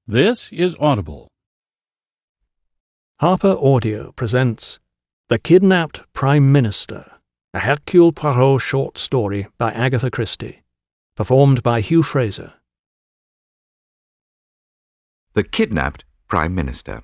This is Audible. Harper Audio presents The Kidnapped Prime Minister, a Hercule Poirot short story by Agatha Christie, performed by Hugh Fraser. The Kidnapped Prime Minister.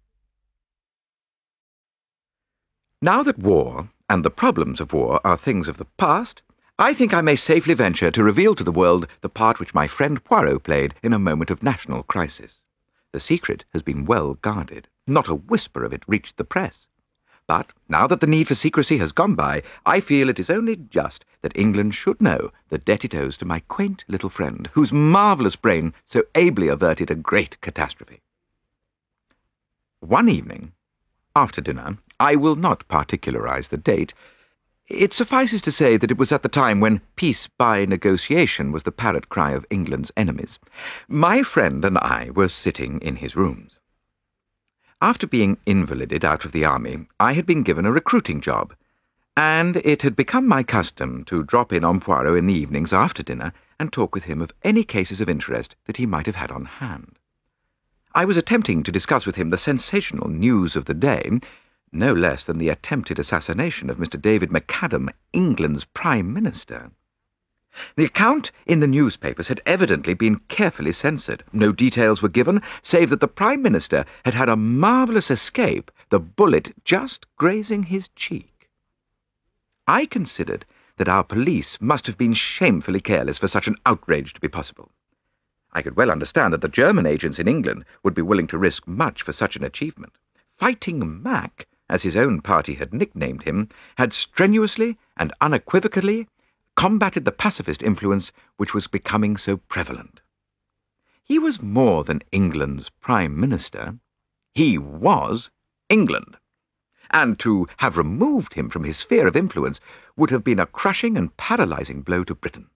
Now that war and the problems of war are things of the past, I think I may safely venture to reveal to the world the part which my friend Poirot played in a moment of national crisis. The secret has been well guarded. Not a whisper of it reached the press. But now that the need for secrecy has gone by, I feel it is only just that England should know the debt it owes to my quaint little friend, whose marvellous brain so ably averted a great catastrophe. One evening, after dinner, I will not particularize the date. It suffices to say that it was at the time when peace by negotiation was the parrot cry of England's enemies. My friend and I were sitting in his rooms. After being invalided out of the army, I had been given a recruiting job, and it had become my custom to drop in on Poirot in the evenings after dinner and talk with him of any cases of interest that he might have had on hand. I was attempting to discuss with him the sensational news of the day, no less than the attempted assassination of Mr. David McAdam, England's Prime Minister. The account in the newspapers had evidently been carefully censored. No details were given, save that the Prime Minister had had a marvellous escape, the bullet just grazing his cheek. I considered that our police must have been shamefully careless for such an outrage to be possible. I could well understand that the German agents in England would be willing to risk much for such an achievement. Fighting Mac, as his own party had nicknamed him, had strenuously and unequivocally combated the pacifist influence which was becoming so prevalent. He was more than England's Prime Minister. He was England. And to have removed him from his sphere of influence would have been a crushing and paralyzing blow to Britain.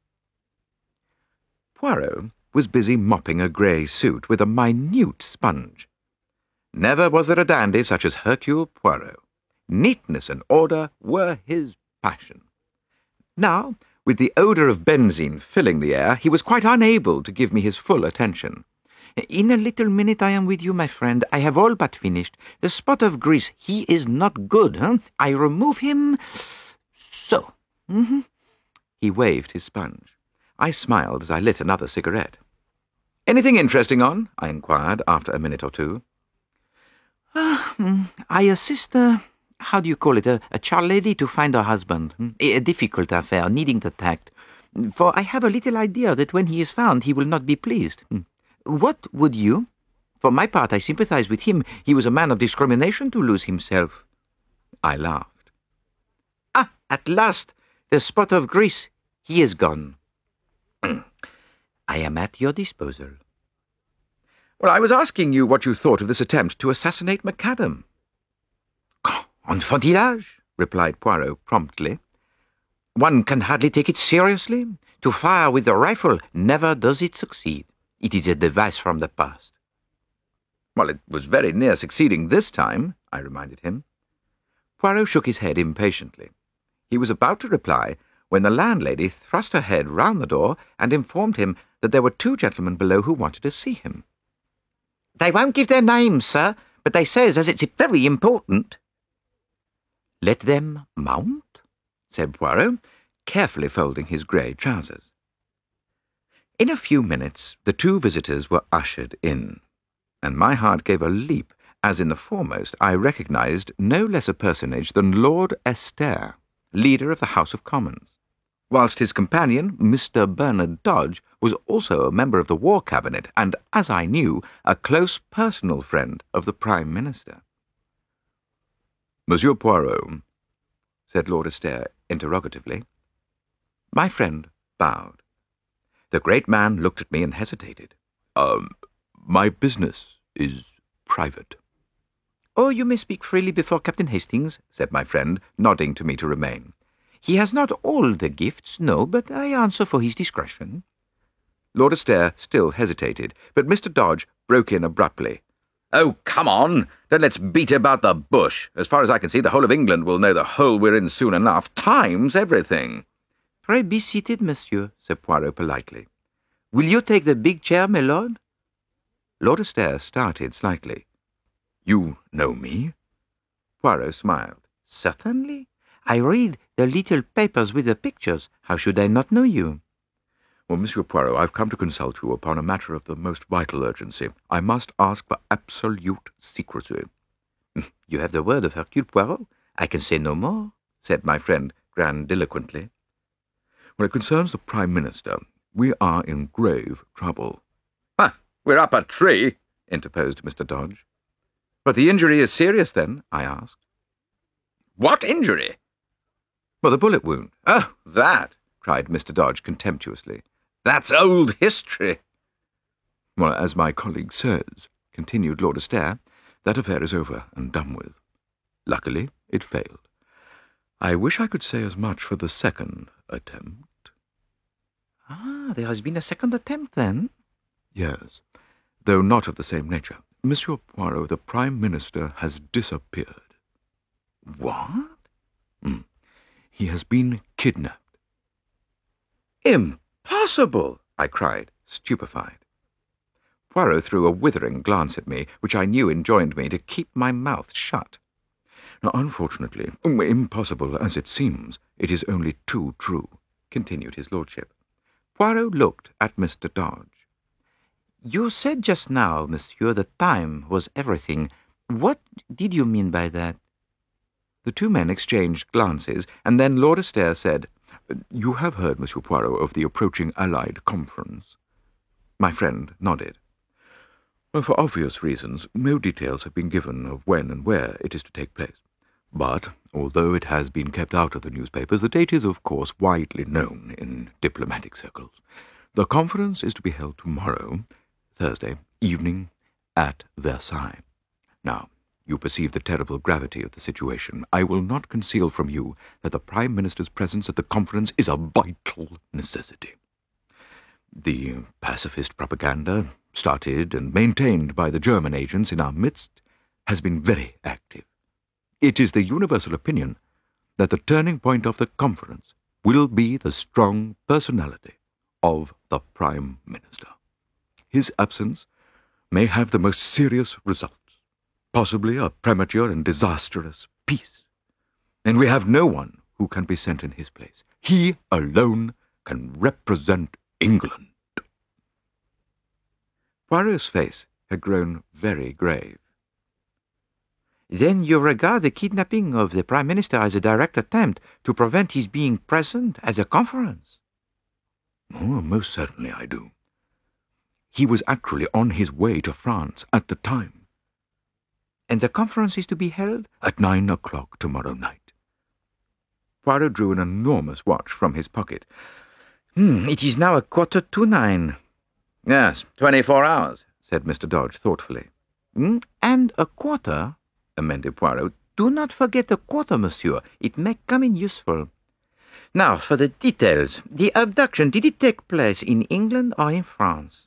Poirot was busy mopping a grey suit with a minute sponge. Never was there a dandy such as Hercule Poirot. Neatness and order were his passion. Now, with the odour of benzine filling the air, he was quite unable to give me his full attention. "In a little minute I am with you, my friend. I have all but finished. The spot of grease, he is not good, huh? I remove him... so. He waved his sponge. I smiled as I lit another cigarette. "Anything interesting on?" I inquired after a minute or two. I assist how do you call it, a charlady to find her husband. A difficult affair, needing the tact. For I have a little idea that when he is found he will not be pleased. What would you? For my part, I sympathize with him. He was a man of discrimination to lose himself. I laughed. At last, the spot of grease, he is gone. I am at your disposal. Well, I was asking you what you thought of this attempt to assassinate McAdam. Enfantillage, replied Poirot promptly. One can hardly take it seriously. To fire with the rifle, never does it succeed. It is a device from the past. Well, it was very near succeeding this time, I reminded him. Poirot shook his head impatiently. He was about to reply when the landlady thrust her head round the door and informed him that there were two gentlemen below who wanted to see him. "They won't give their names, sir, but they says as it's very important." "Let them mount," said Poirot, carefully folding his grey trousers. In a few minutes the two visitors were ushered in, and my heart gave a leap as in the foremost I recognized no less a personage than Lord Esther, leader of the House of Commons, whilst his companion, Mr. Bernard Dodge, was also a member of the War Cabinet and, as I knew, a close personal friend of the Prime Minister. "Monsieur Poirot," said Lord Esther interrogatively. My friend bowed. The great man looked at me and hesitated. My business is private." "Oh, you may speak freely before Captain Hastings," said my friend, nodding to me to remain. "He has not all the gifts, no, but I answer for his discretion." Lord Esther still hesitated, but Mr. Dodge broke in abruptly. "Oh, come on! Don't let's beat about the bush. As far as I can see, the whole of England will know the hole we're in soon enough. Time's everything." "Pray be seated, monsieur," said Poirot politely. "Will you take the big chair, my lord?" Lord Astaire started slightly. "You know me?" Poirot smiled. "Certainly. I read the little papers with the pictures. How should I not know you?" "Well, Monsieur Poirot, I've come to consult you upon a matter of the most vital urgency. I must ask for absolute secrecy." "You have the word of Hercule Poirot. I can say no more," said my friend grandiloquently. "When it concerns the Prime Minister, we are in grave trouble." "Ah, we're up a tree," interposed Mr. Dodge. "But the injury is serious, then?" I asked. "What injury?" "Well, the bullet wound." "Oh, that!" cried Mr. Dodge contemptuously. "That's old history." "Well, as my colleague says," continued Lord Astaire, "that affair is over and done with. Luckily, it failed. I wish I could say as much for the second attempt." "Ah, there has been a second attempt, then?" "Yes, though not of the same nature. Monsieur Poirot, the Prime Minister has disappeared." "What?" "He has been kidnapped." "Impossible!" I cried, stupefied. Poirot threw a withering glance at me, which I knew enjoined me to keep my mouth shut. "Now, unfortunately, impossible as it seems, it is only too true," continued his lordship. Poirot looked at Mr. Dodge. "You said just now, monsieur, that time was everything. What did you mean by that?" The two men exchanged glances, and then Lord Astaire said, "You have heard, Monsieur Poirot, of the approaching Allied Conference?" My friend nodded. "Well, for obvious reasons, no details have been given of when and where it is to take place. But, although it has been kept out of the newspapers, the date is, of course, widely known in diplomatic circles. The conference is to be held tomorrow, Thursday, evening, at Versailles. Now, you perceive the terrible gravity of the situation. I will not conceal from you that the Prime Minister's presence at the conference is a vital necessity. The pacifist propaganda, started and maintained by the German agents in our midst, has been very active. It is the universal opinion that the turning point of the conference will be the strong personality of the Prime Minister. His absence may have the most serious results, possibly a premature and disastrous peace. And we have no one who can be sent in his place. He alone can represent England." Poirot's face had grown very grave. "Then you regard the kidnapping of the Prime Minister as a direct attempt to prevent his being present at the conference?" "Oh, most certainly I do. He was actually on his way to France at the time." "And the conference is to be held?" "At 9 o'clock tomorrow night." Poirot drew an enormous watch from his pocket. "It is now 9:15. "Yes, 24 hours, said Mr. Dodge thoughtfully. "And a quarter," amended Poirot. "Do not forget the quarter, monsieur. It may come in useful. Now, for the details. The abduction, did it take place in England or in France?"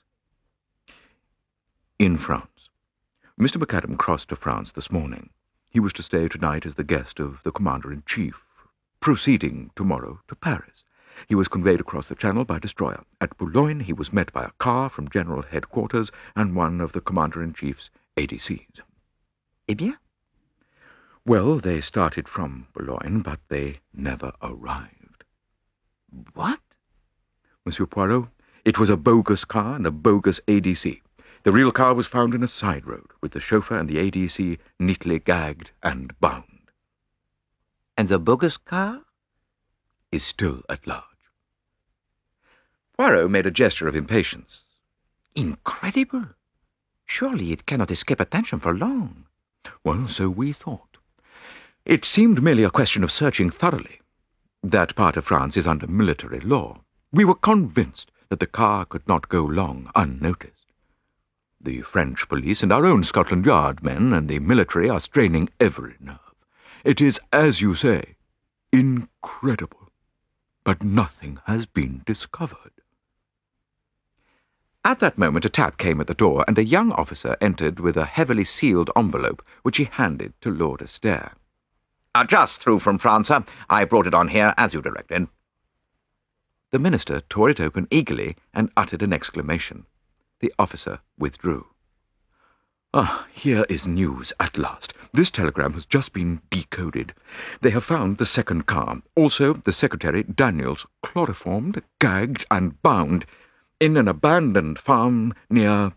"In France. Mr. MacAdam crossed to France this morning. He was to stay tonight as the guest of the Commander-in-Chief, proceeding tomorrow to Paris. He was conveyed across the Channel by destroyer. At Boulogne he was met by a car from General Headquarters and one of the Commander-in-Chief's ADCs." "Eh bien?" "Well, they started from Boulogne, but they never arrived." "What?" "Monsieur Poirot, it was a bogus car and a bogus ADC. The real car was found in a side road, with the chauffeur and the ADC neatly gagged and bound." "And the bogus car?" "Is still at large." Poirot made a gesture of impatience. "Incredible! Surely it cannot escape attention for long." "Well, so we thought. It seemed merely a question of searching thoroughly. That part of France is under military law. We were convinced that the car could not go long unnoticed. The French police and our own Scotland Yard men and the military are straining every nerve. It is, as you say, incredible, but nothing has been discovered." At that moment a tap came at the door, and a young officer entered with a heavily sealed envelope, which he handed to Lord Astaire. "Just through from France, sir. I brought it on here, as you directed." The minister tore it open eagerly and uttered an exclamation. The officer withdrew. Ah, here is news at last. This telegram has just been decoded. They have found the second car, also the secretary, Daniels, chloroformed, gagged, and bound in an abandoned farm near...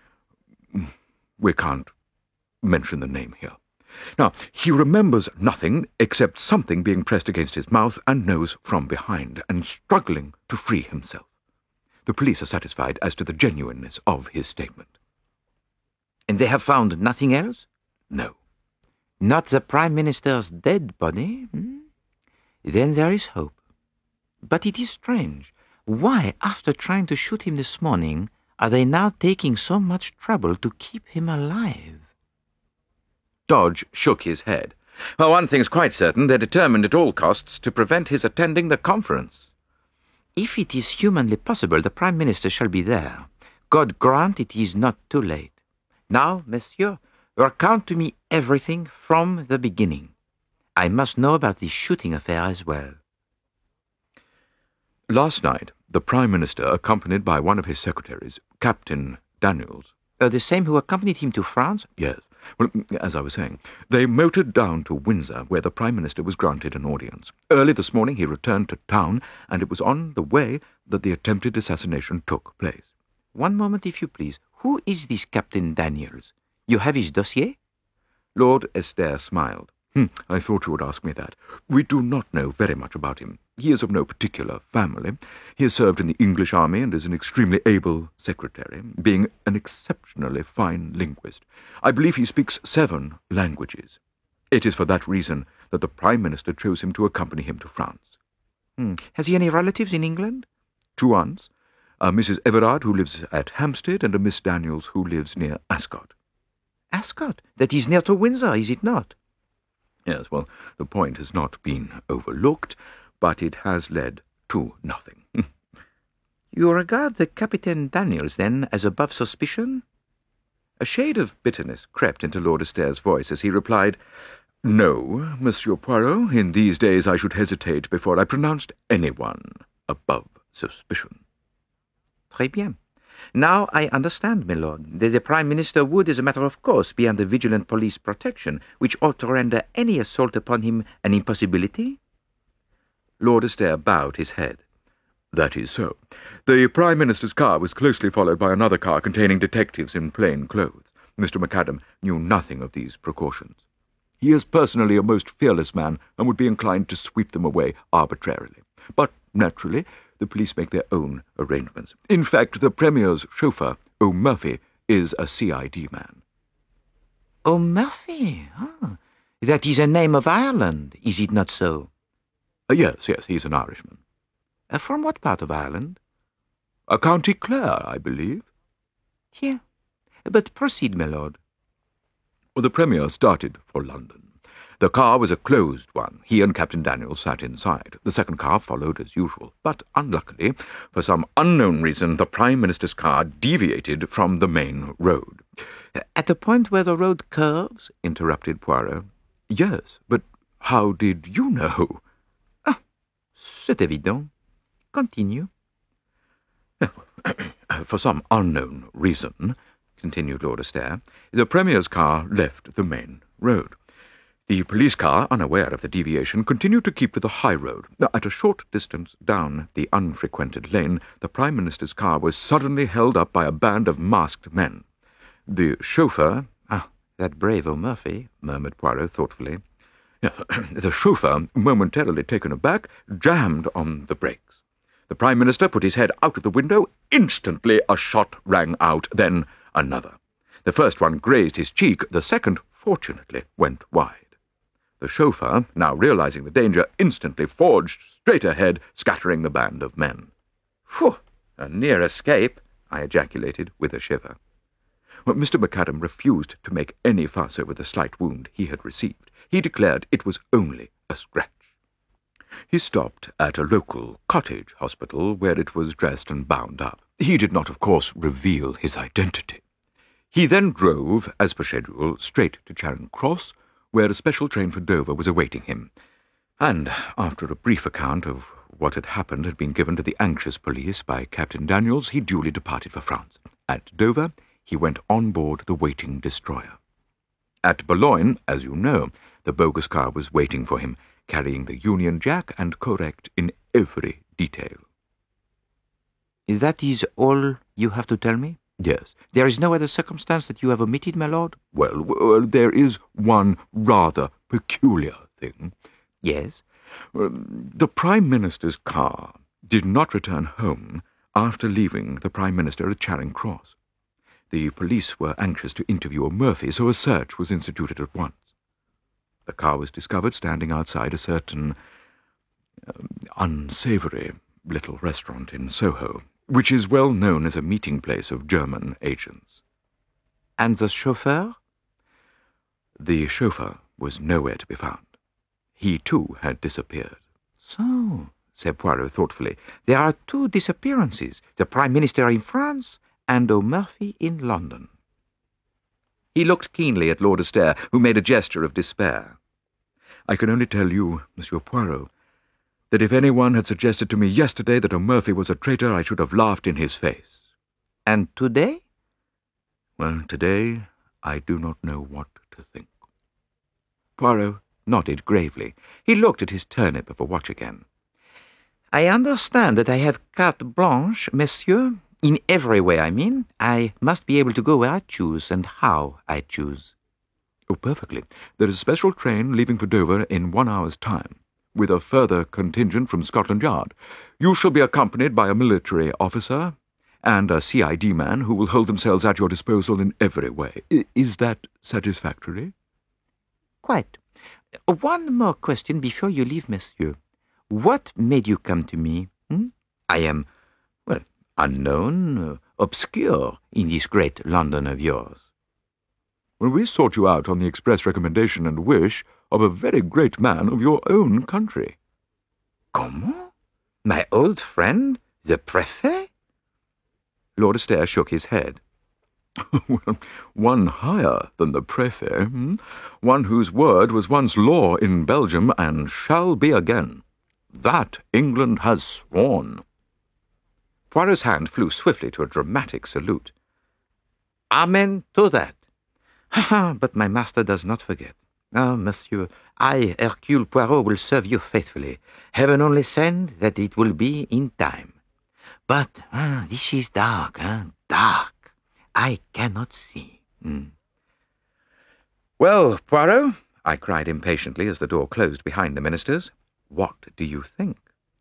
We can't mention the name here. Now, he remembers nothing except something being pressed against his mouth and nose from behind, and struggling to free himself. The police are satisfied as to the genuineness of his statement. And they have found nothing else? No. Not the Prime Minister's dead body? Then there is hope. But it is strange. Why, after trying to shoot him this morning, are they now taking so much trouble to keep him alive? Dodge shook his head. Well, one thing's quite certain, they're determined at all costs to prevent his attending the conference. If it is humanly possible, the Prime Minister shall be there. God grant it is not too late. Now, monsieur, recount to me everything from the beginning. I must know about the shooting affair as well. Last night, the Prime Minister, accompanied by one of his secretaries, Captain Daniels... The same who accompanied him to France? Yes. Well, as I was saying, they motored down to Windsor, where the Prime Minister was granted an audience. Early this morning he returned to town, and it was on the way that the attempted assassination took place. One moment, if you please. Who is this Captain Daniels? You have his dossier? Lord Estair smiled. I thought you would ask me that. We do not know very much about him. He is of no particular family. He has served in the English army and is an extremely able secretary, being an exceptionally fine linguist. I believe he speaks 7 languages. It is for that reason that the Prime Minister chose him to accompany him to France. Has he any relatives in England? 2 aunts, a Mrs. Everard, who lives at Hampstead, and a Miss Daniels, who lives near Ascot. Ascot? That is near to Windsor, is it not? Yes, well, the point has not been overlooked, but it has led to nothing. You regard the Captain Daniels, then, as above suspicion? A shade of bitterness crept into Lord Estair's voice as he replied, No, Monsieur Poirot, in these days I should hesitate before I pronounced anyone above suspicion. Très bien. Now I understand, my lord, that the Prime Minister would, as a matter of course, be under vigilant police protection, which ought to render any assault upon him an impossibility? Lord Estair bowed his head. That is so. The Prime Minister's car was closely followed by another car containing detectives in plain clothes. Mr. MacAdam knew nothing of these precautions. He is personally a most fearless man and would be inclined to sweep them away arbitrarily. But, naturally, the police make their own arrangements. In fact, the Premier's chauffeur, O'Murphy, is a CID man. O'Murphy? That is a name of Ireland, is it not so? Yes, he's an Irishman. From what part of Ireland? County Clare, I believe. Tiens. But proceed, my lord. The Premier started for London. The car was a closed one. He and Captain Daniels sat inside. The second car followed as usual. But unluckily, for some unknown reason, the Prime Minister's car deviated from the main road. At the point where the road curves? Interrupted Poirot. Yes, but how did you know? C'est évident. Continue. For some unknown reason, continued Lord Estair, the Premier's car left the main road. The police car, unaware of the deviation, continued to keep to the high road. At a short distance down the unfrequented lane, the Prime Minister's car was suddenly held up by a band of masked men. The chauffeur... that brave O'Murphy, murmured Poirot thoughtfully. The chauffeur, momentarily taken aback, jammed on the brakes. The Prime Minister put his head out of the window. Instantly a shot rang out, then another. The first one grazed his cheek, the second, fortunately, went wide. The chauffeur, now realizing the danger, instantly forged straight ahead, scattering the band of men. Phew! A near escape, I ejaculated with a shiver. Well, Mr. MacAdam refused to make any fuss over the slight wound he had received. He declared it was only a scratch. He stopped at a local cottage hospital where it was dressed and bound up. He did not, of course, reveal his identity. He then drove, as per schedule, straight to Charing Cross, where a special train for Dover was awaiting him, and, after a brief account of what had been given to the anxious police by Captain Daniels, he duly departed for France. At Dover, he went on board the waiting destroyer. At Boulogne, as you know, the bogus car was waiting for him, carrying the Union Jack and correct in every detail. That is all you have to tell me? Yes. There is no other circumstance that you have omitted, my lord? Well, there is one rather peculiar thing. Yes? The Prime Minister's car did not return home after leaving the Prime Minister at Charing Cross. The police were anxious to interview Murphy, so a search was instituted at once. The car was discovered standing outside a certain unsavoury little restaurant in Soho, which is well known as a meeting place of German agents. And the chauffeur? The chauffeur was nowhere to be found. He, too, had disappeared. So, said Poirot thoughtfully, there are two disappearances, the Prime Minister in France and O'Murphy in London. He looked keenly at Lord Astaire, who made a gesture of despair. I can only tell you, Monsieur Poirot, that if anyone had suggested to me yesterday that O'Murphy was a traitor, I should have laughed in his face. And today? Well, today I do not know what to think. Poirot nodded gravely. He looked at his turnip of a watch again. I understand that I have carte blanche, monsieur. In every way, I mean. I must be able to go where I choose and how I choose. Oh, perfectly. There is a special train leaving for Dover in 1 hour's time, with a further contingent from Scotland Yard. You shall be accompanied by a military officer and a CID man who will hold themselves at your disposal in every way. Is that satisfactory? Quite. One more question before you leave, monsieur. What made you come to me? I am, unknown, obscure in this great London of yours. Well, we sought you out on the express recommendation and wish of a very great man of your own country. Comment? My old friend, the Préfet? Lord Astaire shook his head. Well, one higher than the Préfet, one whose word was once law in Belgium and shall be again. That England has sworn. Poirot's hand flew swiftly to a dramatic salute. Amen to that. But my master does not forget. Ah, monsieur, I, Hercule Poirot, will serve you faithfully. Heaven only send that it will be in time. But this is dark, dark. I cannot see. Well, Poirot, I cried impatiently as the door closed behind the ministers, what do you think?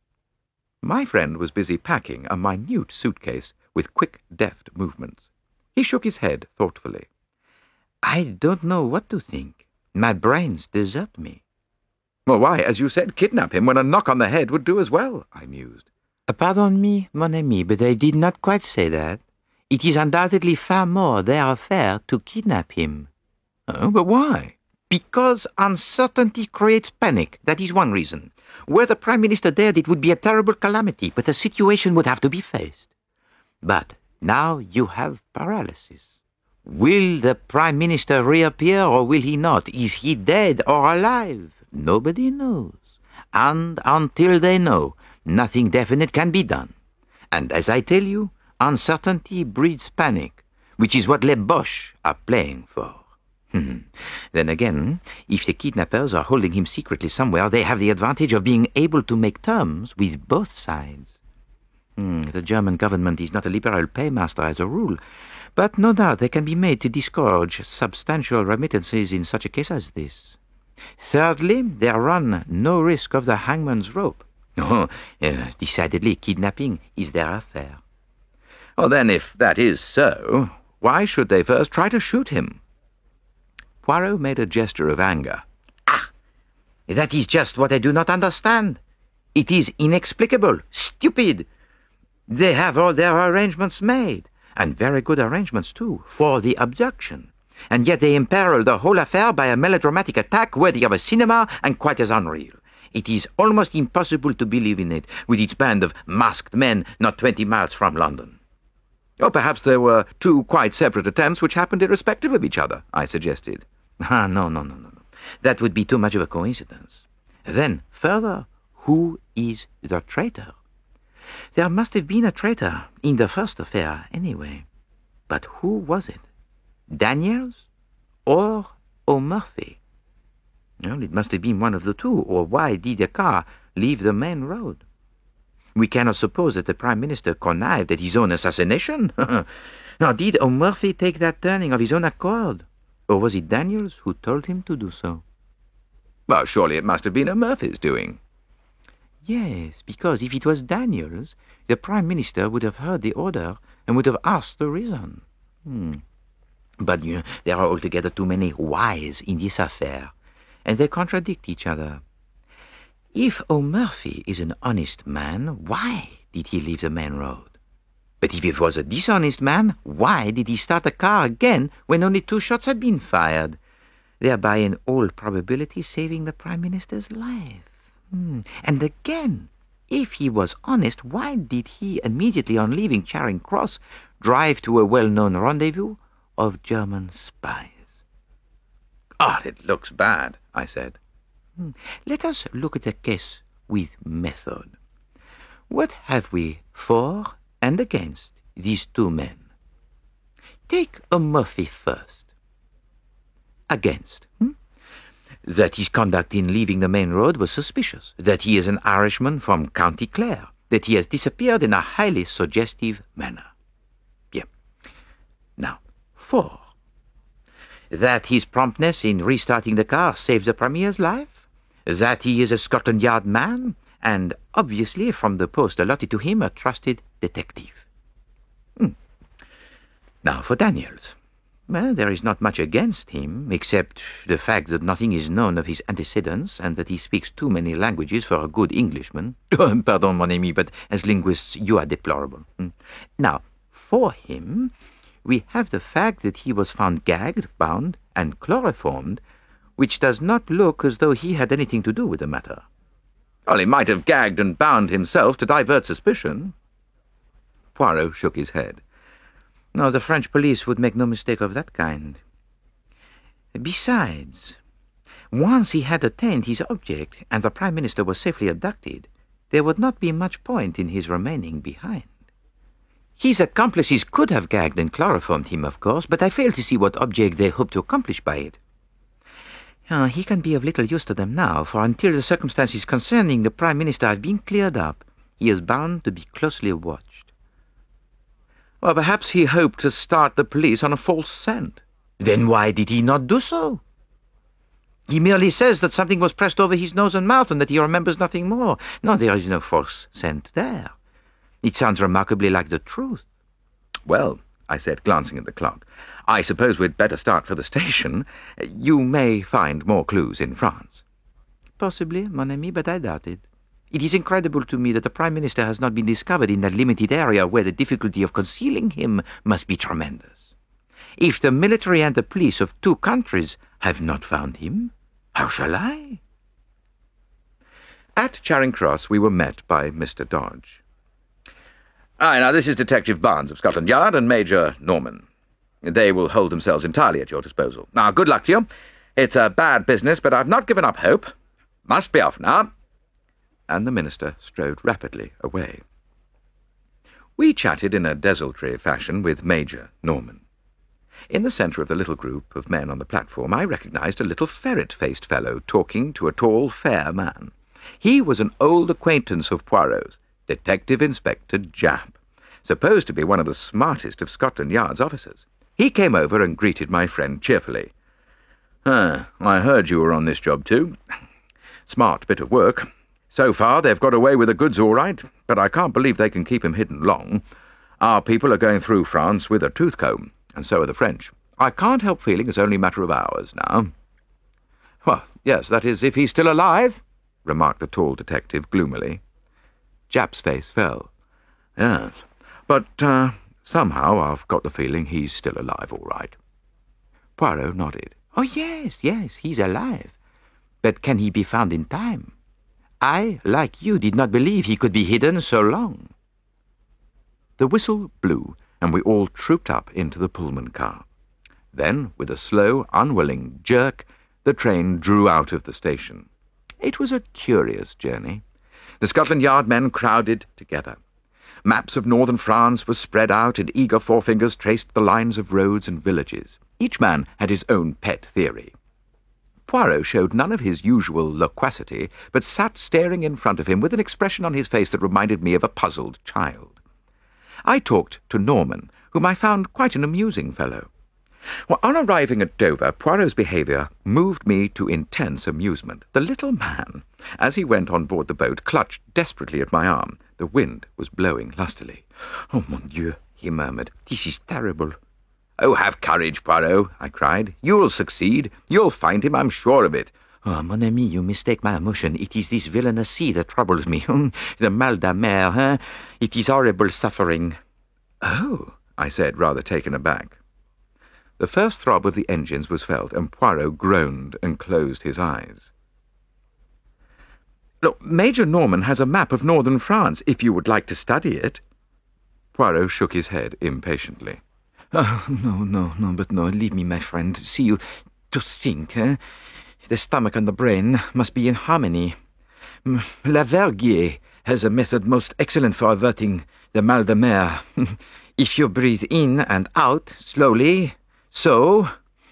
My friend was busy packing a minute suitcase with quick, deft movements. He shook his head thoughtfully. I don't know what to think. My brains desert me. Well, why, as you said, kidnap him when a knock on the head would do as well, I mused. Pardon me, mon ami, but I did not quite say that. It is undoubtedly far more their affair to kidnap him. Oh, but why? Because uncertainty creates panic. That is one reason. Were the Prime Minister dead, it would be a terrible calamity, but the situation would have to be faced. But now you have paralysis. Will the Prime Minister reappear or will he not? Is he dead or alive? Nobody knows. And until they know, nothing definite can be done. And as I tell you, uncertainty breeds panic, which is what les Boches are playing for. Then again, if the kidnappers are holding him secretly somewhere, they have the advantage of being able to make terms with both sides. The German government is not a liberal paymaster as a rule, but no doubt they can be made to disgorge substantial remittances in such a case as this. Thirdly, they run no risk of the hangman's rope. Decidedly, kidnapping is their affair. Well, then, if that is so, why should they first try to shoot him? Poirot made a gesture of anger. That is just what I do not understand. It is inexplicable, stupid. They have all their arrangements made, and very good arrangements too, for the abduction. And yet they imperil the whole affair by a melodramatic attack worthy of a cinema and quite as unreal. It is almost impossible to believe in it, with its band of masked men not 20 miles from London. Or perhaps there were two quite separate attempts which happened irrespective of each other, I suggested. No. That would be too much of a coincidence. Then, further, who is the traitor? There must have been a traitor in the first affair, anyway. But who was it? Daniels or O'Murphy? Well, it must have been one of the two, or why did the car leave the main road? We cannot suppose that the Prime Minister connived at his own assassination. Now, did O'Murphy take that turning of his own accord? Or was it Daniels who told him to do so? Well, surely it must have been O'Murphy's doing. Yes, because if it was Daniels, the Prime Minister would have heard the order and would have asked the reason. But there are altogether too many whys in this affair, and they contradict each other. If O'Murphy is an honest man, why did he leave the main road? But if it was a dishonest man, why did he start the car again when only 2 shots had been fired, thereby in all probability saving the Prime Minister's life? And again, if he was honest, why did he immediately on leaving Charing Cross drive to a well-known rendezvous of German spies? It looks bad, I said. Let us look at the case with method. What have we for and against these 2 men? Take O'Murphy first. Against. That his conduct in leaving the main road was suspicious, that he is an Irishman from County Clare, that he has disappeared in a highly suggestive manner. Bien. Now, for. That his promptness in restarting the car saved the Premier's life, that he is a Scotland Yard man, and obviously, from the post allotted to him, a trusted detective. Now for Daniels. Well, there is not much against him, except the fact that nothing is known of his antecedents and that he speaks too many languages for a good Englishman. Pardon, mon ami, but as linguists you are deplorable. Now, for him, we have the fact that he was found gagged, bound, and chloroformed, which does not look as though he had anything to do with the matter. Well, he might have gagged and bound himself to divert suspicion. Poirot shook his head. No, the French police would make no mistake of that kind. Besides, once he had attained his object and the Prime Minister was safely abducted, there would not be much point in his remaining behind. His accomplices could have gagged and chloroformed him, of course, but I fail to see what object they hoped to accomplish by it. He can be of little use to them now, for until the circumstances concerning the Prime Minister have been cleared up, he is bound to be closely watched. Well, perhaps he hoped to start the police on a false scent. Then why did he not do so? He merely says that something was pressed over his nose and mouth and that he remembers nothing more. No, there is no false scent there. It sounds remarkably like the truth. Well, I said, glancing at the clock, I suppose we'd better start for the station. You may find more clues in France. Possibly, mon ami, but I doubt it. It is incredible to me that the Prime Minister has not been discovered in that limited area where the difficulty of concealing him must be tremendous. If the military and the police of 2 countries have not found him, how shall I? At Charing Cross we were met by Mr. Dodge. Now this is Detective Barnes of Scotland Yard and Major Norman. They will hold themselves entirely at your disposal. Now, good luck to you. It's a bad business, but I've not given up hope. Must be off now. And the Minister strode rapidly away. We chatted in a desultory fashion with Major Norman. In the centre of the little group of men on the platform, I recognised a little ferret-faced fellow talking to a tall, fair man. He was an old acquaintance of Poirot's, Detective Inspector Japp, supposed to be one of the smartest of Scotland Yard's officers. He came over and greeted my friend cheerfully. I heard you were on this job too. Smart bit of work. So far they've got away with the goods all right, but I can't believe they can keep him hidden long. Our people are going through France with a tooth comb, and so are the French. I can't help feeling it's only a matter of hours now. Well, yes, that is, if he's still alive, remarked the tall detective gloomily. Japp's face fell. Yes, but somehow I've got the feeling he's still alive all right. Poirot nodded. Oh, yes, he's alive. But can he be found in time? I, like you, did not believe he could be hidden so long. The whistle blew, and we all trooped up into the Pullman car. Then, with a slow, unwilling jerk, the train drew out of the station. It was a curious journey. The Scotland Yard men crowded together. Maps of northern France were spread out, and eager forefingers traced the lines of roads and villages. Each man had his own pet theory. Poirot showed none of his usual loquacity, but sat staring in front of him with an expression on his face that reminded me of a puzzled child. I talked to Norman, whom I found quite an amusing fellow. Well, on arriving at Dover, Poirot's behaviour moved me to intense amusement. The little man, as he went on board the boat, clutched desperately at my arm. The wind was blowing lustily. "Oh, mon Dieu," he murmured, "this is terrible." "Oh, have courage, Poirot," I cried. "You'll succeed. You'll find him, I'm sure of it." "Oh, mon ami, you mistake my emotion. It is this villainous sea that troubles me. The mal de mer, hein? It is horrible suffering." "Oh," I said, rather taken aback. The first throb of the engines was felt, and Poirot groaned and closed his eyes. "Look, Major Norman has a map of northern France, if you would like to study it." Poirot shook his head impatiently. "Oh, no, but no, leave me, my friend. See you, to think, eh? The stomach and the brain must be in harmony. Lavergier has a method most excellent for averting the mal de mer. If you breathe in and out slowly, so,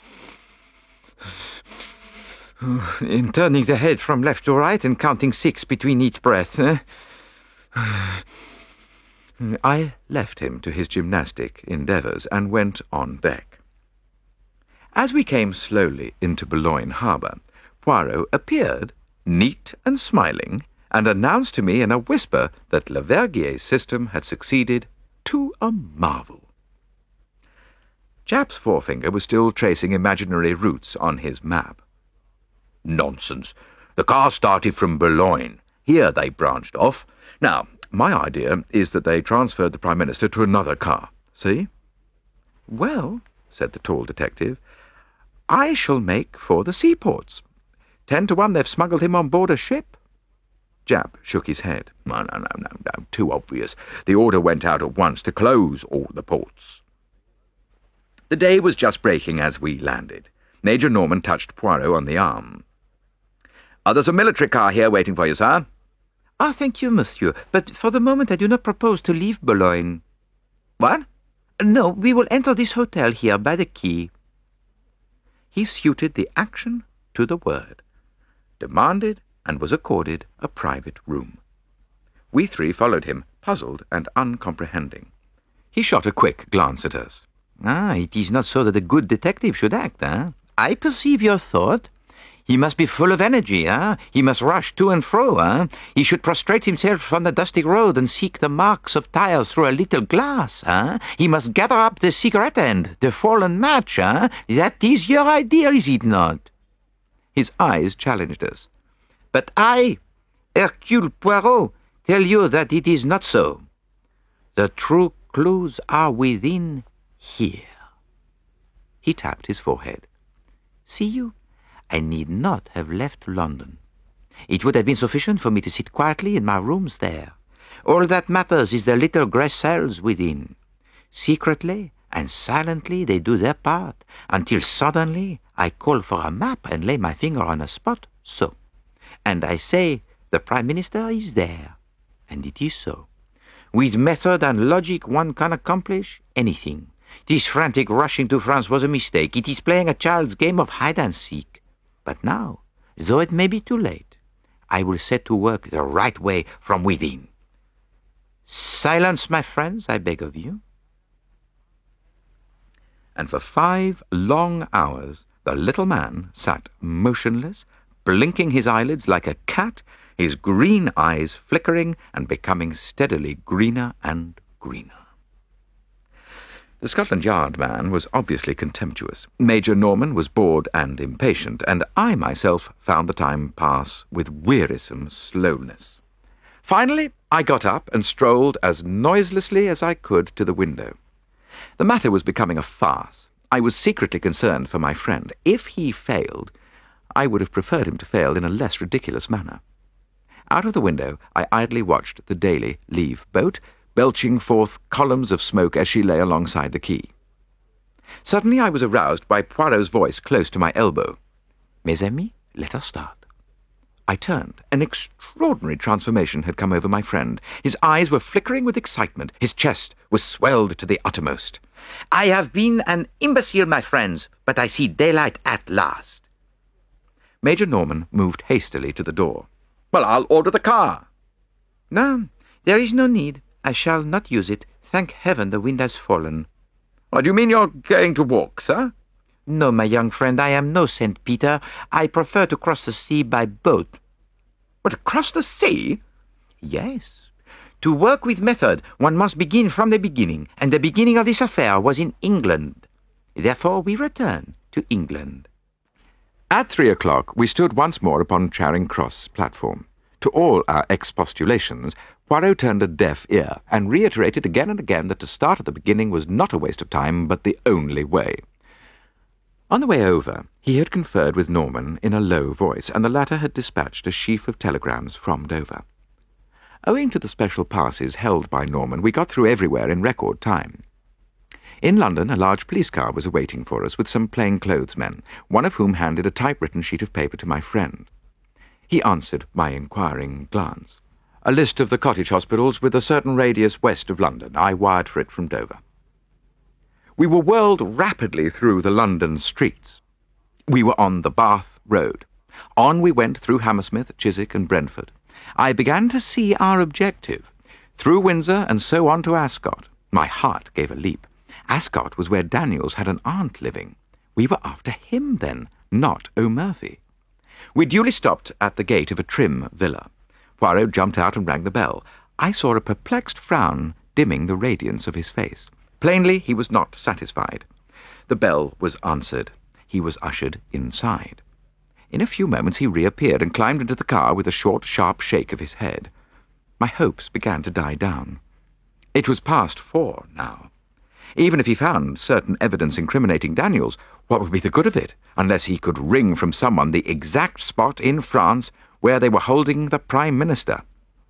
in turning the head from left to right and counting 6 between each breath. I left him to his gymnastic endeavours and went on deck. As we came slowly into Boulogne harbour, Poirot appeared, neat and smiling, and announced to me in a whisper that Lavergier's system had succeeded to a marvel. Japp's forefinger was still tracing imaginary routes on his map. "Nonsense. The car started from Boulogne. Here they branched off. Now, my idea is that they transferred the Prime Minister to another car. See?" "Well," said the tall detective, "I shall make for the seaports. 10 to 1 they've smuggled him on board a ship." Japp shook his head. No, too obvious. The order went out at once to close all the ports." The day was just breaking as we landed. Major Norman touched Poirot on the arm. "There's a military car here waiting for you, sir." "Ah, thank you, monsieur, but for the moment I do not propose to leave Boulogne." "What?" "No, we will enter this hotel here by the quay." He suited the action to the word, demanded and was accorded a private room. We three followed him, puzzled and uncomprehending. He shot a quick glance at us. "Ah, it is not so that a good detective should act, eh? I perceive your thought. He must be full of energy, eh? He must rush to and fro, eh? He should prostrate himself on the dusty road and seek the marks of tires through a little glass, eh? He must gather up the cigarette end, the fallen match, eh? That is your idea, is it not?" His eyes challenged us. "But I, Hercule Poirot, tell you that it is not so. The true clues are within here." He tapped his forehead. "See you? I need not have left London. It would have been sufficient for me to sit quietly in my rooms there. All that matters is the little grey cells within. Secretly and silently they do their part, until suddenly I call for a map and lay my finger on a spot, so. And I say, the Prime Minister is there. And it is so. With method and logic one can accomplish anything. This frantic rushing to France was a mistake. It is playing a child's game of hide-and-seek. But now, though it may be too late, I will set to work the right way from within. Silence, my friends, I beg of you." And for 5 long hours the little man sat motionless, blinking his eyelids like a cat, his green eyes flickering and becoming steadily greener and greener. The Scotland Yard man was obviously contemptuous. Major Norman was bored and impatient, and I myself found the time pass with wearisome slowness. Finally, I got up and strolled as noiselessly as I could to the window. The matter was becoming a farce. I was secretly concerned for my friend. If he failed, I would have preferred him to fail in a less ridiculous manner. Out of the window, I idly watched the Daily leave boat, belching forth columns of smoke as she lay alongside the quay. Suddenly I was aroused by Poirot's voice close to my elbow. "Mes amis, let us start." I turned. An extraordinary transformation had come over my friend. His eyes were flickering with excitement. His chest was swelled to the uttermost. "I have been an imbecile, my friends, but I see daylight at last." Major Norman moved hastily to the door. "Well, I'll order the car." "No, there is no need. I shall not use it. Thank heaven the wind has fallen." "What do you mean you're going to walk, sir?" "No, my young friend, I am no St. Peter. I prefer to cross the sea by boat." "But across the sea?" "Yes. To work with method, one must begin from the beginning, and the beginning of this affair was in England. Therefore we return to England." At 3:00, we stood once more upon Charing Cross platform. To all our expostulations, Poirot turned a deaf ear, and reiterated again and again that to start at the beginning was not a waste of time, but the only way. On the way over, he had conferred with Norman in a low voice, and the latter had dispatched a sheaf of telegrams from Dover. Owing to the special passes held by Norman, we got through everywhere in record time. In London, a large police car was awaiting for us with some plain-clothes men, one of whom handed a typewritten sheet of paper to my friend. He answered my inquiring glance. "A list of the cottage hospitals with a certain radius west of London. I wired for it from Dover." We were whirled rapidly through the London streets. We were on the Bath Road. On we went through Hammersmith, Chiswick, and Brentford. I began to see our objective. Through Windsor and so on to Ascot. My heart gave a leap. Ascot was where Daniels had an aunt living. We were after him, then, not O'Murphy. We duly stopped at the gate of a trim villa. Poirot jumped out and rang the bell. I saw a perplexed frown dimming the radiance of his face. Plainly, he was not satisfied. The bell was answered. He was ushered inside. In a few moments he reappeared and climbed into the car with a short, sharp shake of his head. My hopes began to die down. It was past 4 now. Even if he found certain evidence incriminating Daniels, what would be the good of it, unless he could wring from someone the exact spot in France where they were holding the Prime Minister?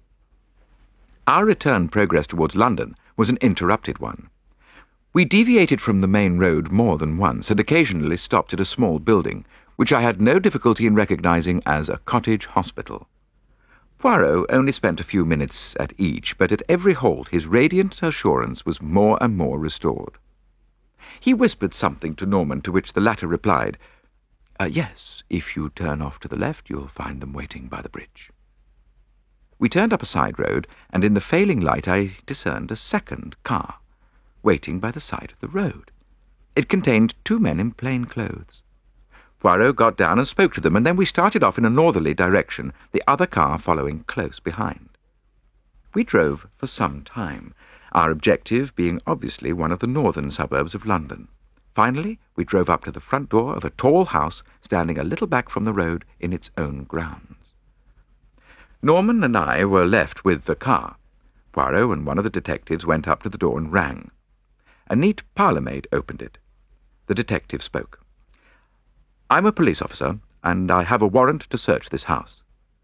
Our return progress towards London was an interrupted one. We deviated from the main road more than once, and occasionally stopped at a small building, which I had no difficulty in recognizing as a cottage hospital. Poirot only spent a few minutes at each, but at every halt his radiant assurance was more and more restored. He whispered something to Norman, to which the latter replied, "Yes, if you turn off to the left, you'll find them waiting by the bridge." We turned up a side road, and in the failing light I discerned a second car, waiting by the side of the road. It contained 2 men in plain clothes. Poirot got down and spoke to them, and then we started off in a northerly direction, the other car following close behind. We drove for some time, our objective being obviously one of the northern suburbs of London. Finally, we drove up to the front door of a tall house standing a little back from the road in its own grounds. Norman and I were left with the car. Poirot and one of the detectives went up to the door and rang. A neat parlour-maid opened it. The detective spoke. "I'm a police officer, and I have a warrant to search this house."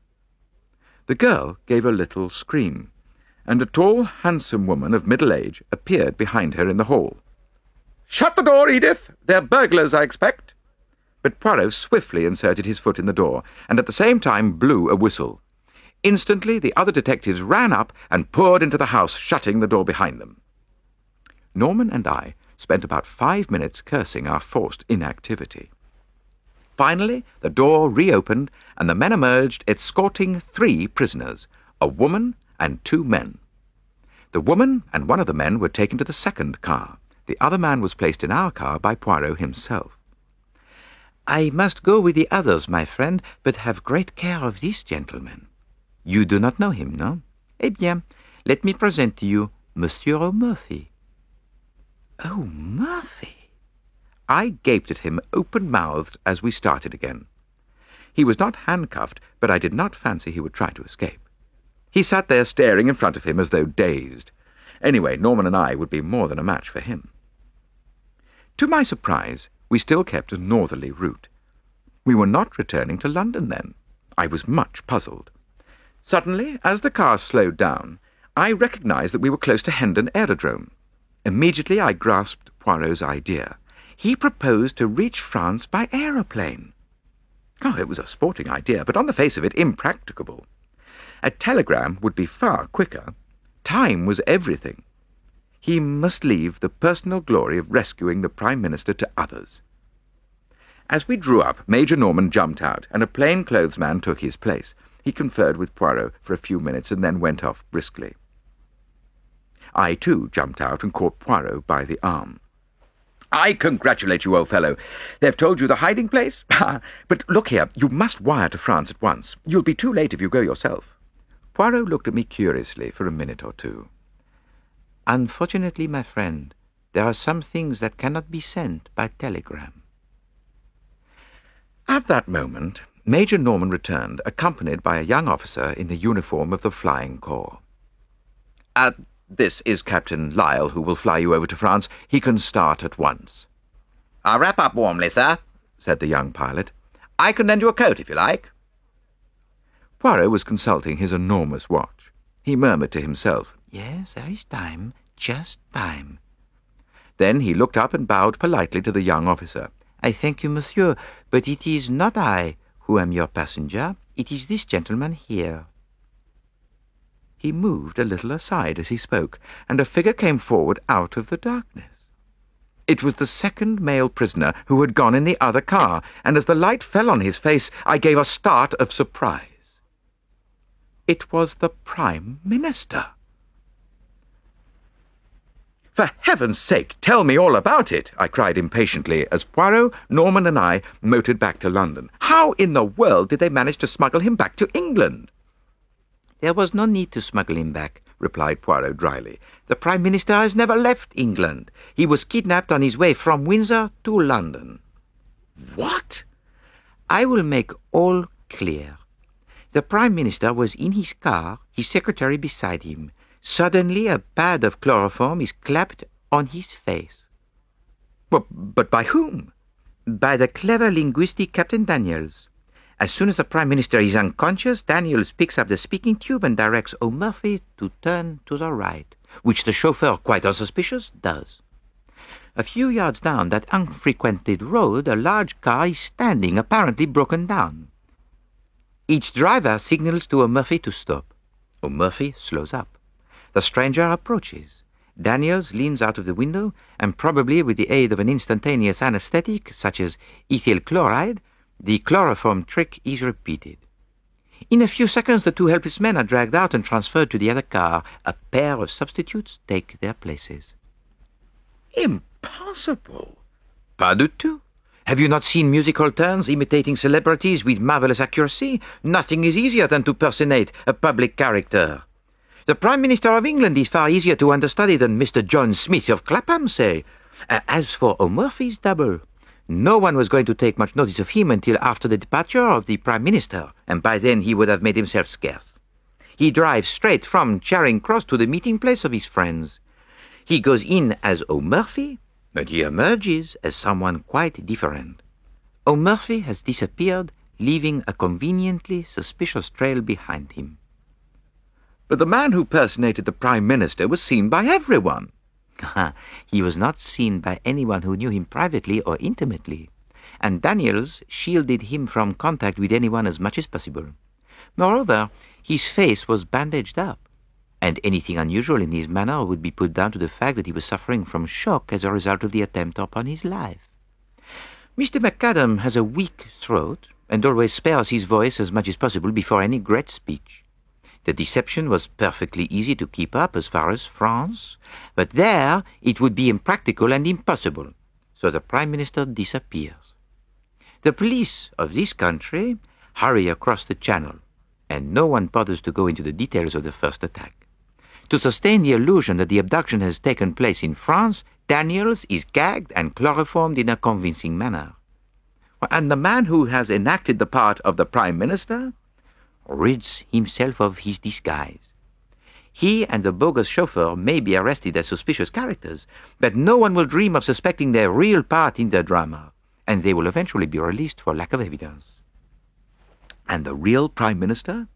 The girl gave a little scream, and a tall, handsome woman of middle age appeared behind her in the hall. "Shut the door, Edith! They're burglars, I expect." But Poirot swiftly inserted his foot in the door, and at the same time blew a whistle. Instantly the other detectives ran up and poured into the house, shutting the door behind them. Norman and I spent about 5 minutes cursing our forced inactivity. Finally, the door reopened, and the men emerged, escorting 3 prisoners, a woman and 2 men. The woman and one of the men were taken to the second car. The other man was placed in our car by Poirot himself. "I must go with the others, my friend, but have great care of this gentleman. You do not know him, no? Eh bien, let me present to you Monsieur O'Murphy." O'Murphy! I gaped at him open-mouthed as we started again. He was not handcuffed, but I did not fancy he would try to escape. He sat there staring in front of him as though dazed. Anyway, Norman and I would be more than a match for him. To my surprise, we still kept a northerly route. We were not returning to London then. I was much puzzled. Suddenly, as the car slowed down, I recognized that we were close to Hendon Aerodrome. Immediately I grasped Poirot's idea. He proposed to reach France by aeroplane. Oh, it was a sporting idea, but on the face of it, impracticable. A telegram would be far quicker. Time was everything. He must leave the personal glory of rescuing the Prime Minister to others. As we drew up, Major Norman jumped out, and a plain-clothes man took his place. He conferred with Poirot for a few minutes and then went off briskly. I, too, jumped out and caught Poirot by the arm. "I congratulate you, old fellow. They've told you the hiding place? But look here, you must wire to France at once. You'll be too late if you go yourself." Poirot looked at me curiously for a minute or two. "Unfortunately, my friend, there are some things that cannot be sent by telegram." At that moment, Major Norman returned, accompanied by a young officer in the uniform of the Flying Corps. "This is Captain Lyle, who will fly you over to France. He can start at once." "I'll wrap up warmly, sir," said the young pilot. "I can lend you a coat if you like." Poirot was consulting his enormous watch. He murmured to himself, "Yes, there is time, just time." Then he looked up and bowed politely to the young officer. "I thank you, monsieur, but it is not I who am your passenger. It is this gentleman here." He moved a little aside as he spoke, and a figure came forward out of the darkness. It was the second male prisoner who had gone in the other car, and as the light fell on his face, I gave a start of surprise. It was the Prime Minister. "For heaven's sake, tell me all about it," I cried impatiently as Poirot, Norman and I motored back to London. "How in the world did they manage to smuggle him back to England?" "There was no need to smuggle him back," replied Poirot dryly. "The Prime Minister has never left England. He was kidnapped on his way from Windsor to London." "What?" "I will make all clear. The Prime Minister was in his car, his secretary beside him. Suddenly a pad of chloroform is clapped on his face." But by whom?" "By the clever linguistic Captain Daniels. As soon as the Prime Minister is unconscious, Daniels picks up the speaking tube and directs O'Murphy to turn to the right, which the chauffeur, quite unsuspicious, does. A few yards down that unfrequented road, a large car is standing, apparently broken down. Each driver signals to O'Murphy to stop. O'Murphy slows up. The stranger approaches. Daniels leans out of the window, and probably with the aid of an instantaneous anesthetic, such as ethyl chloride, the chloroform trick is repeated. In a few seconds, the two helpless men are dragged out and transferred to the other car. A pair of substitutes take their places. "Impossible." "Pas du tout. Have you not seen musical turns imitating celebrities with marvelous accuracy? Nothing is easier than to personate a public character. The Prime Minister of England is far easier to understudy than Mr. John Smith of Clapham, say. As for O'Murphy's double, no one was going to take much notice of him until after the departure of the Prime Minister, and by then he would have made himself scarce. He drives straight from Charing Cross to the meeting place of his friends. He goes in as O'Murphy, but he emerges as someone quite different. O'Murphy has disappeared, leaving a conveniently suspicious trail behind him." "But the man who personated the Prime Minister was seen by everyone." "He was not seen by anyone who knew him privately or intimately, and Daniels shielded him from contact with anyone as much as possible. Moreover, his face was bandaged up, and anything unusual in his manner would be put down to the fact that he was suffering from shock as a result of the attempt upon his life. Mr. McAdam has a weak throat, and always spares his voice as much as possible before any great speech. The deception was perfectly easy to keep up as far as France, but there it would be impractical and impossible, so the Prime Minister disappears. The police of this country hurry across the Channel, and no one bothers to go into the details of the first attack. To sustain the illusion that the abduction has taken place in France, Daniels is gagged and chloroformed in a convincing manner. And the man who has enacted the part of the Prime Minister rids himself of his disguise. He and the bogus chauffeur may be arrested as suspicious characters, but no one will dream of suspecting their real part in the drama, and they will eventually be released for lack of evidence. And the real Prime Minister?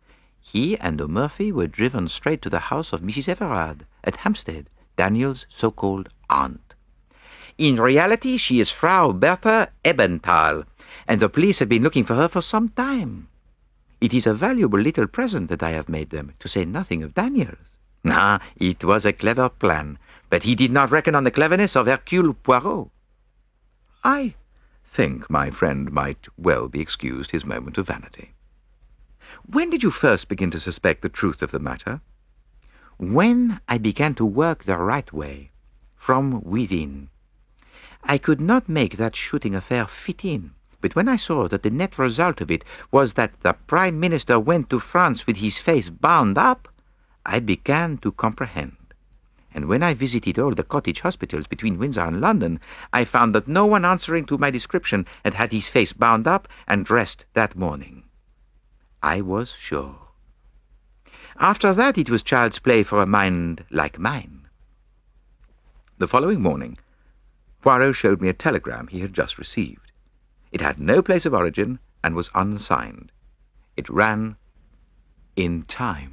He and O'Murphy were driven straight to the house of Mrs. Everard at Hampstead, Daniel's so-called aunt. In reality, she is Frau Bertha Ebenthal, and the police have been looking for her for some time. It is a valuable little present that I have made them, to say nothing of Daniels. Ah, it was a clever plan, but he did not reckon on the cleverness of Hercule Poirot. I think my friend might well be excused his moment of vanity. When did you first begin to suspect the truth of the matter? When I began to work the right way, from within. I could not make that shooting affair fit in, but when I saw that the net result of it was that the Prime Minister went to France with his face bound up, I began to comprehend. And when I visited all the cottage hospitals between Windsor and London, I found that no one answering to my description had had his face bound up and dressed that morning. I was sure. After that, it was child's play for a mind like mine. The following morning, Poirot showed me a telegram he had just received. It had no place of origin and was unsigned. It ran, "In time."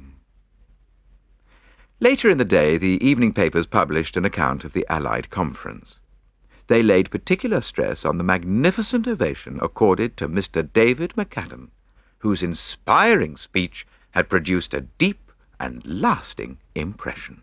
Later in the day, the evening papers published an account of the Allied conference. They laid particular stress on the magnificent ovation accorded to Mr. David McAdam, whose inspiring speech had produced a deep and lasting impression.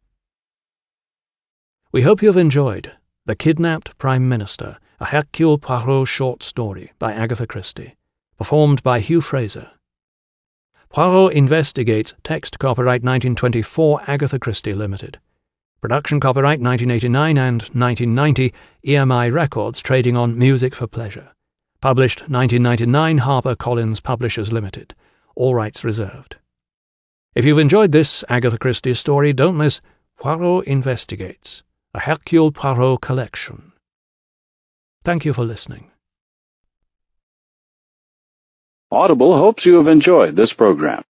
We hope you have enjoyed The Kidnapped Prime Minister, a Hercule Poirot short story by Agatha Christie, performed by Hugh Fraser. Poirot Investigates, text copyright 1924 Agatha Christie Limited. Production copyright 1989 and 1990 EMI Records trading on Music for Pleasure. Published 1999 HarperCollins Publishers Limited. All rights reserved. If you've enjoyed this Agatha Christie story, don't miss Poirot Investigates, a Hercule Poirot collection. Thank you for listening. Audible hopes you have enjoyed this program.